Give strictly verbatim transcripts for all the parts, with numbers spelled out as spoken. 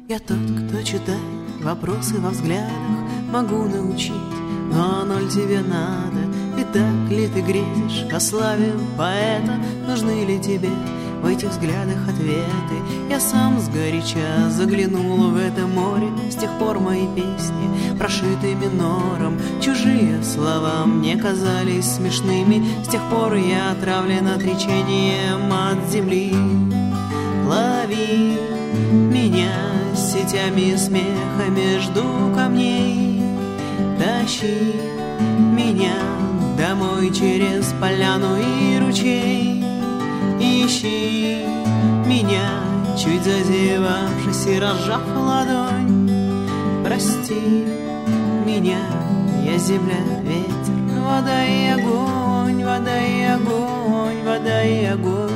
Я тот, кто читает вопросы во взглядах, могу научить, но ноль тебе надо. И так ли ты грезишь о славе поэта? Нужны ли тебе в этих взглядах ответы? Я сам сгоряча заглянул в это море. С тех пор мои песни прошиты минором. Чужие слова мне казались смешными. С тех пор я отравлен отречением от земли. Лови меня сетями смеха между камней, тащи меня домой через поляну и ручей. Ищи меня, чуть зазевавшись и разжав ладонь. Прости меня, я земля, ветер, вода и огонь, вода и огонь, вода и огонь.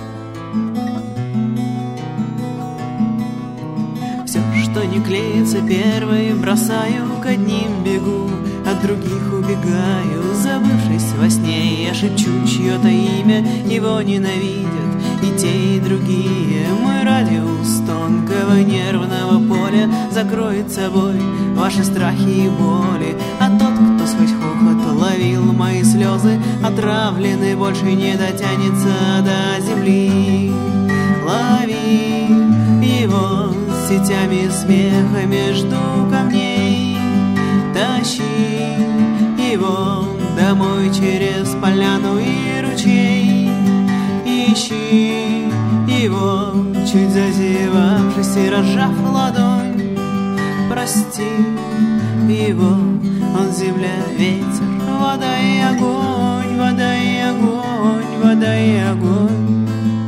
Все, что не клеится, первой бросаю, к одним бегу, от других убегаю. Забывшись во сне, я шепчу чье-то имя, его ненавидят и те, и другие. Мой радиус тонкого нервного поля закроет собой ваши страхи и боли. А тот, кто сквозь хохот ловил мои слезы, отравленный, больше не дотянется до земли. Лови его сетями смеха между камней, тащи его домой через поляну и ручей. Ищи его, чуть зазевавшись и разжав ладонь. Прости его, он земля, ветер, вода и огонь, вода и огонь, вода и огонь.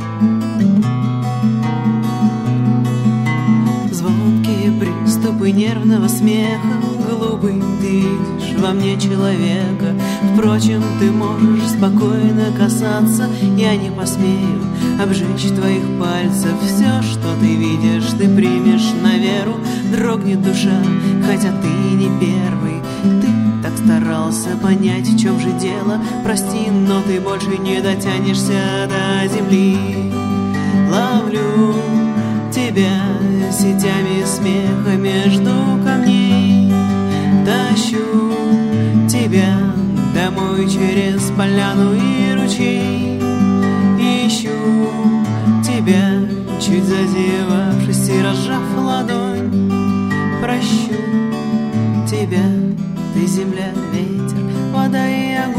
Приступы нервного смеха, глупый, ты видишь во мне человека. Впрочем, ты можешь спокойно касаться, я не посмею обжечь твоих пальцев. Все, что ты видишь, ты примешь на веру. Дрогнет душа, хотя ты не первый. Ты так старался понять, в чем же дело. Прости, но ты больше не дотянешься до земли. Ловлю тебя сетями смеха между камней, тащу тебя домой через поляну и ручей. Ищу тебя, чуть зазевавшись и разжав ладонь. Прощу тебя, ты земля, ветер, вода и огонь.